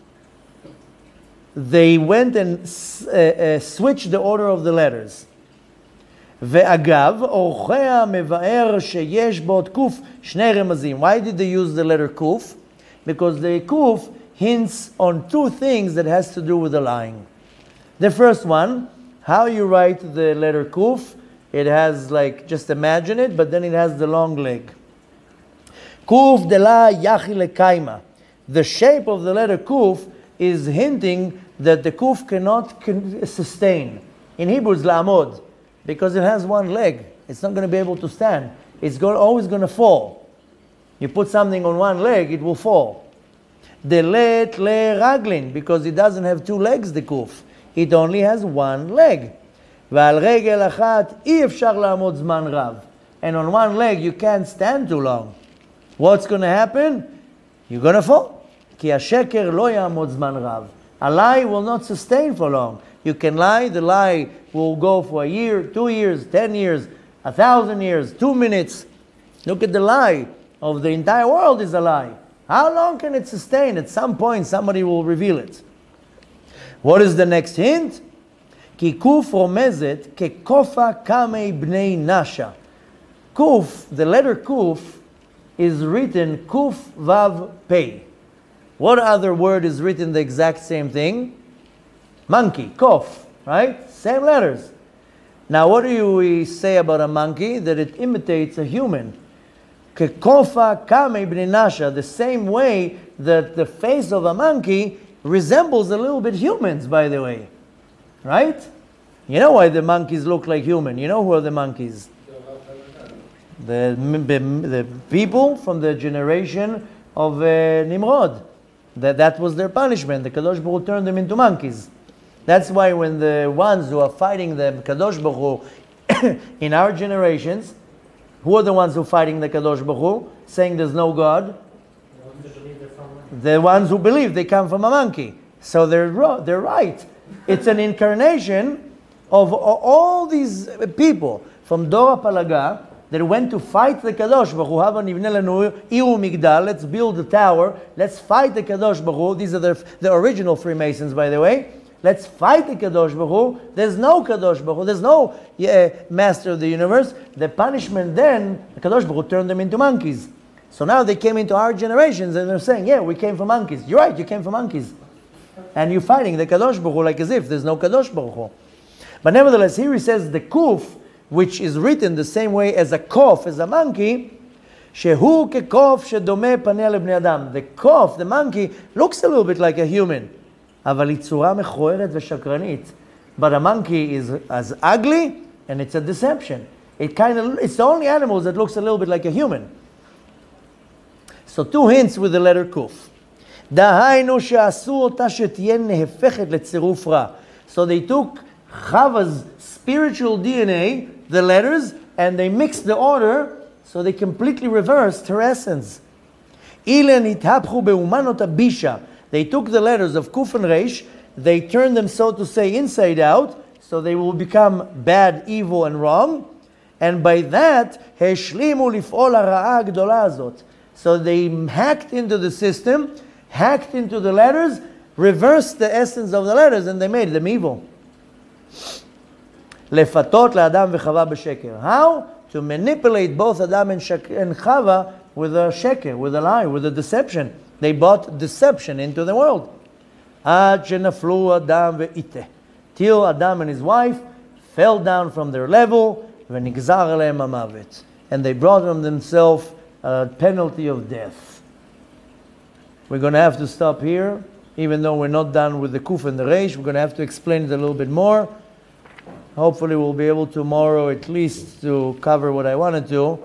they went and uh, uh, switched the order of the letters. ואגב, אורחיה מבאר שיש בו קוף שני רמזים. Why did they use the letter kuf? Because the kuf hints on two things that has to do with the lying. The first one, how you write the letter kuf, it has like, just imagine it, but then it has the long leg. Kuf de la yachi lekaima. The shape of the letter kuf is hinting that the kuf cannot con- sustain. In Hebrew it's la'amod, because it has one leg. It's not going to be able to stand. It's go- always going to fall. You put something on one leg, it will fall. The let le raglin, because it doesn't have two legs, the kuf. It only has one leg. ועל רגל אחת אי אפשר לעמוד זמן רב. And on one leg you can't stand too long. What's going to happen? You're going to fall. כי השקר לא יעמוד זמן רב. A lie will not sustain for long. You can lie, the lie will go for a year, two years, ten years, a thousand years, two minutes. Look at the lie of the entire world is a lie. How long can it sustain? At some point somebody will reveal it. What is the next hint? כי קוף רומזת כקופה קמי בני נשה. Kuf, the letter kuf, is written Kuf Vav Pei. What other word is written the exact same thing? Monkey, Kof, right? Same letters. Now what do we say about a monkey? That it imitates a human. Kekofa kame b'nei nasha, the same way that the face of a monkey resembles a little bit humans, by the way. Right? You know why the monkeys look like human. You know who are the monkeys? The, the, the people from the generation of uh, Nimrod. That, that was their punishment. The Kadosh Baruch Hu turned them into monkeys. That's why when the ones who are fighting the Kadosh Baruch Hu in our generations, who are the ones who are fighting the Kadosh Baruch Hu, saying there's no God? The ones who believe they come from a monkey. So they're, they're right. It's an incarnation of all these people from Dora Palaga that went to fight the Kadosh Baruch Hu. Hava nivne lanu iru migdal. Let's build a tower. Let's fight the Kadosh Baruch Hu. These are the, the original Freemasons, by the way. Let's fight the Kadosh Baruch Hu. There's no Kadosh Baruch Hu. There's no uh, master of the universe. The punishment then, the Kadosh Baruch Hu turned them into monkeys. So now they came into our generations and they're saying, yeah, we came from monkeys. You're right, you came from monkeys. And you're fighting the Kadosh Baruch Hu like as if there's no Kadosh Baruch Hu. But nevertheless, here he says the Kuf, which is written the same way as a Kof, as a monkey, Shehu kekof shedome paneh lebnei adam. The Kof, the monkey, looks a little bit like a human. אבל היא צורה מכוערת ושקרנית. But a monkey is as ugly, and it's a deception. It kind of, it's the only animal that looks a little bit like a human. So two hints with the letter Kuf. דהיינו שעשו אותה שתהיה נהפכת לצירוף רע. So they took Chava's spiritual D N A, the letters, and they mixed the order, so they completely reversed her essence. אילן התהפכו באומנות הבישה. They took the letters of Kuf and Reish, they turned them, so to say, inside out, so they will become bad, evil, and wrong. And by that, השלימו לפעול הרעה הגדולה הזאת. So they hacked into the system, hacked into the letters, reversed the essence of the letters, and they made them evil. לפתות לאדם וחווה בשקר. How? To manipulate both Adam and Chava with a sheker, with a lie, with a deception. They brought deception into the world. עד שנפלו אדם ואיתה. Till Adam and his wife fell down from their level, ונגזר עליהם המוות. And they brought on themselves a penalty of death. We're going to have to stop here, even though we're not done with the Kuf and the Reish. We're going to have to explain it a little bit more. Hopefully we'll be able tomorrow at least to cover what I wanted to.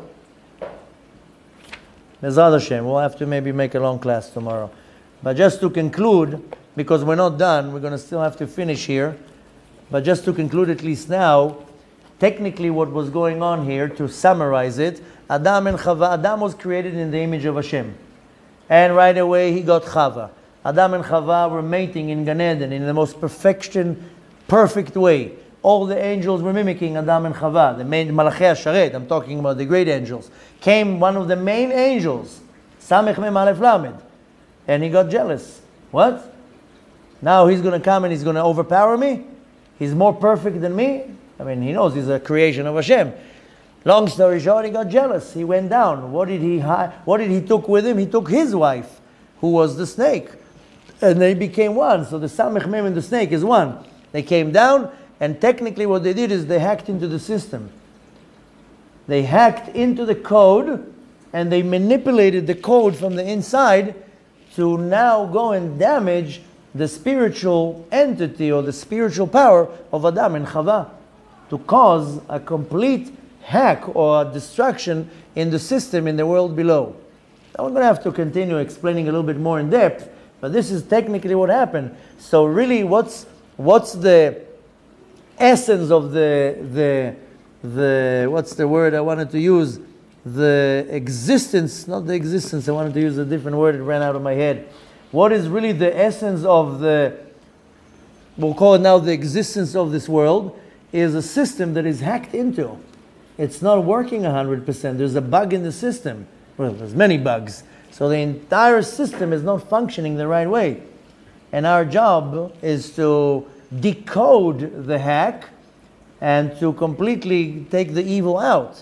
Bezrat Hashem, we'll have to maybe make a long class tomorrow. But just to conclude, because we're not done, we're going to still have to finish here. But just to conclude at least now, technically what was going on here, to summarize it, Adam and Chava, Adam was created in the image of Hashem. And right away he got Chava. Adam and Chava were mating in Gan Eden in the most perfection, perfect way. All the angels were mimicking Adam and Chava, the main Malachei HaSharet, I'm talking about the great angels. Came one of the main angels, Samech Mem Aleph Lamed, and he got jealous. What? Now he's going to come and he's going to overpower me? He's more perfect than me? I mean, he knows he's a creation of Hashem. Long story short, he got jealous. He went down. What did he hi- What did he took with him? He took his wife, who was the snake. And they became one. So the Samech Mem and the snake is one. They came down, and technically what they did is they hacked into the system. They hacked into the code, and they manipulated the code from the inside to now go and damage the spiritual entity or the spiritual power of Adam and Chava, to cause a complete hack or a destruction in the system in the world below. Now we're going to have to continue explaining a little bit more in depth, but this is technically what happened. So really, what's what's the essence of the the the what's the word I wanted to use? The existence, not the existence. I wanted to use a different word. It ran out of my head. What is really the essence of the? We'll call it now the existence of this world. Is a system that is hacked into. It's not working one hundred percent. There's a bug in the system. Well, there's many bugs. So the entire system is not functioning the right way. And our job is to decode the hack and to completely take the evil out.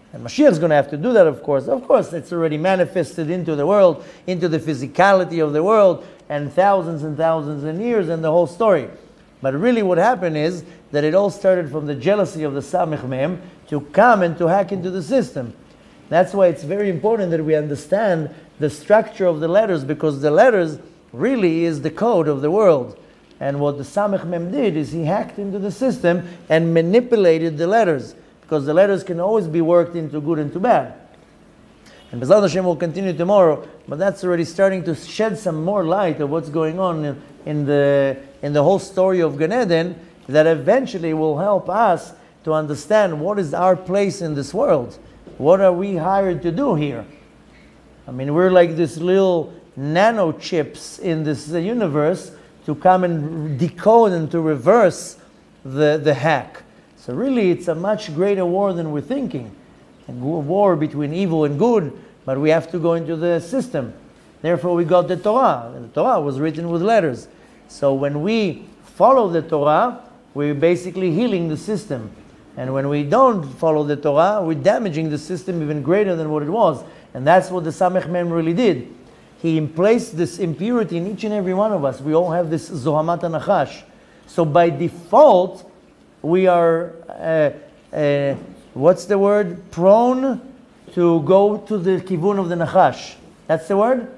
And Mashiach is going to have to do that, of course. Of course, it's already manifested into the world, into the physicality of the world, and thousands and thousands of years, and the whole story. But really what happened is that it all started from the jealousy of the Samech Mem to come and to hack into the system. That's why it's very important that we understand the structure of the letters, because the letters really is the code of the world. And what the Samech Mem did is he hacked into the system and manipulated the letters, because the letters can always be worked into good and to bad. And B'ezrat Hashem will continue tomorrow, but that's already starting to shed some more light of what's going on in, in the in the whole story of Gan Eden, that eventually will help us to understand what is our place in this world. What are we hired to do here? I mean, we're like this little nano chips in this uh, universe to come and decode and to reverse the, the hack. So really, it's a much greater war than we're thinking. A war between evil and good, but we have to go into the system. Therefore, we got the Torah. The Torah was written with letters. So when we follow the Torah, we're basically healing the system. And when we don't follow the Torah, we're damaging the system even greater than what it was. And that's what the Samech Mem really did. He placed this impurity in each and every one of us. We all have this Zohamat HaNachash. So by default, we are, uh, uh, what's the word? Prone to go to the kivun of the Nachash. That's the word?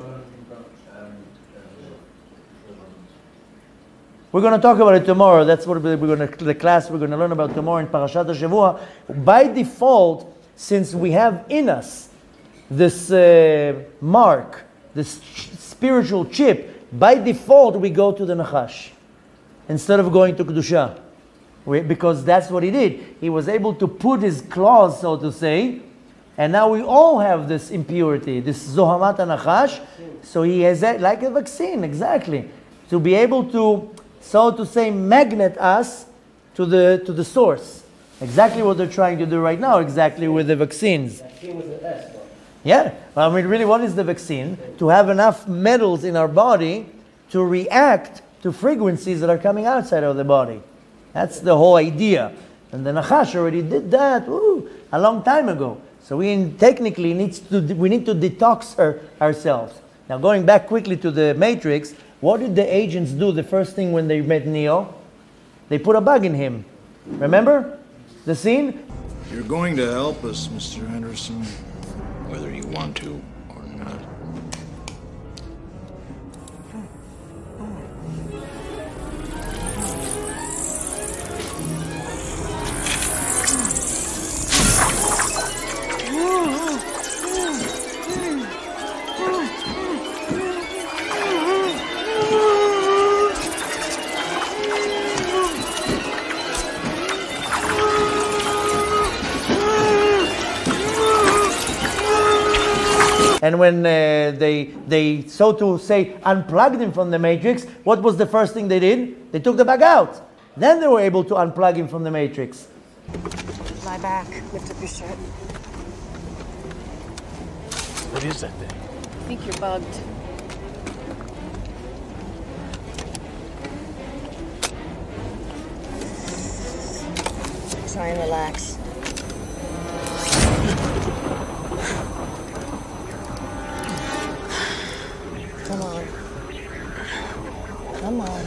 We're going to talk about it tomorrow. That's what we're going to, the class we're going to learn about tomorrow in Parashat HaShavua. By default, since we have in us this uh, mark, this ch- spiritual chip, by default we go to the Nachash instead of going to Kedusha. We, because that's what he did. He was able to put his claws, so to say, and now we all have this impurity, this Zohamat HaNachash. So he has that like a vaccine, exactly, to be able to, so to say, magnet us to the to the source. Exactly what they're trying to do right now, exactly with the vaccines. Vaccine with an S, though. Yeah, I mean, really, what is the vaccine? To have enough metals in our body to react to frequencies that are coming outside of the body. That's the whole idea. And the Nachash already did that ooh, a long time ago. So we technically needs to we need to detox our, ourselves. Now, going back quickly to the Matrix, what did the agents do the first thing when they met Neo? They put a bug in him. Remember the scene? You're going to help us, Mister Anderson, whether you want to or not. And when uh, they, they, so to say, unplugged him from the Matrix, what was the first thing they did? They took the bug out. Then they were able to unplug him from the Matrix. Lie back. Lift up your shirt. What is that thing? I think you're bugged. Try and relax. Come on. Come on.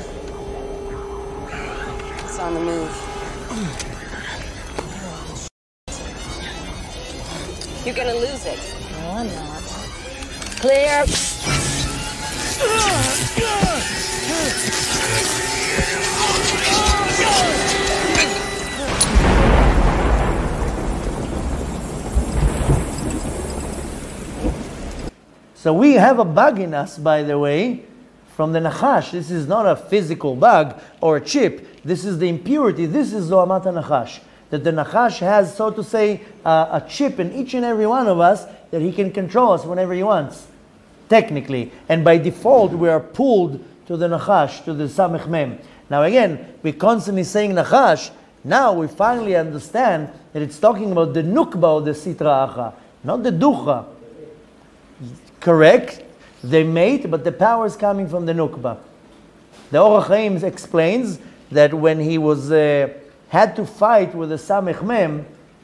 It's on the move. You're gonna lose it. No, I'm not. Clear. So we have a bug in us, by the way, from the Nachash. This is not a physical bug or a chip. This is the impurity. This is Zohamat HaNachash. That the Nachash has, so to say, uh, a chip in each and every one of us that he can control us whenever he wants, technically. And by default, we are pulled to the Nachash, to the Samech Mem. Now again, we're constantly saying Nachash. Now we finally understand that it's talking about the Nukba of the Sitra Acha, not the Ducha. Correct, they mate, but the power is coming from the Nukba. The Orach Chaim explains that when he was uh, had to fight with the Samech Mem,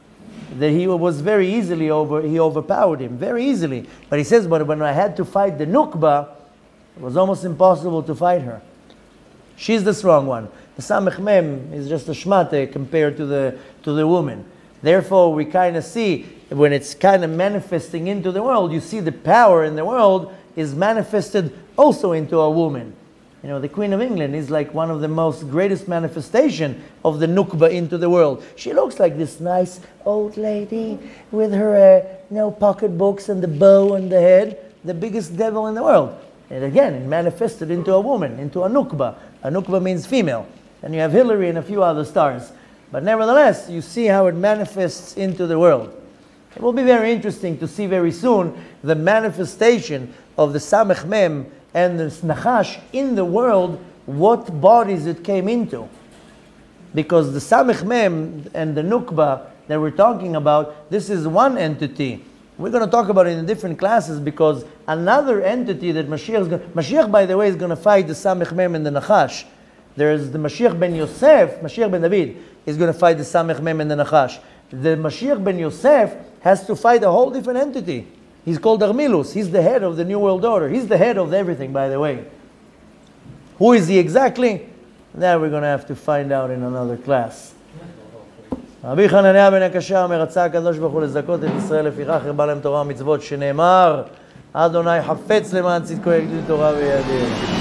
that he was very easily over, he overpowered him, very easily. But he says, but when I had to fight the Nukba, it was almost impossible to fight her. She's the strong one. The Samech Mem is just a shmate compared to the, to the woman. Therefore, we kind of see, when it's kind of manifesting into the world, you see the power in the world is manifested also into a woman. You know, the Queen of England is like one of the most greatest manifestation of the Nukba into the world. She looks like this nice old lady with her, uh, you know, pocketbooks and the bow on the head, the biggest devil in the world. And again, it manifested into a woman, into a Nukba. A Nukba means female. And you have Hillary and a few other stars. But nevertheless, you see how it manifests into the world. It will be very interesting to see very soon the manifestation of the Samech Mem and the Nachash in the world, what bodies it came into. Because the Samech Mem and the Nukba that we're talking about, this is one entity. We're going to talk about it in different classes because another entity that Mashiach is going to... Mashiach, by the way, is going to fight the Samech Mem and the Nachash. There's the Mashiach ben Yosef, Mashiach ben David, is going to fight the Samech Mem and the Nachash. The Mashiach ben Yosef has to fight a whole different entity. He's called Armilus. He's the head of the New World Order. He's the head of everything, by the way. Who is he exactly? That we're going to have to find out in another class. רבי חנניה בן הקשה אומר, רצה הקדוש ברוך הוא לזכות את ישראל לפיכך הרבה להם תורה ומצוות שנאמר, אדוני חפץ למען צדקו יגדיל תורה וידע.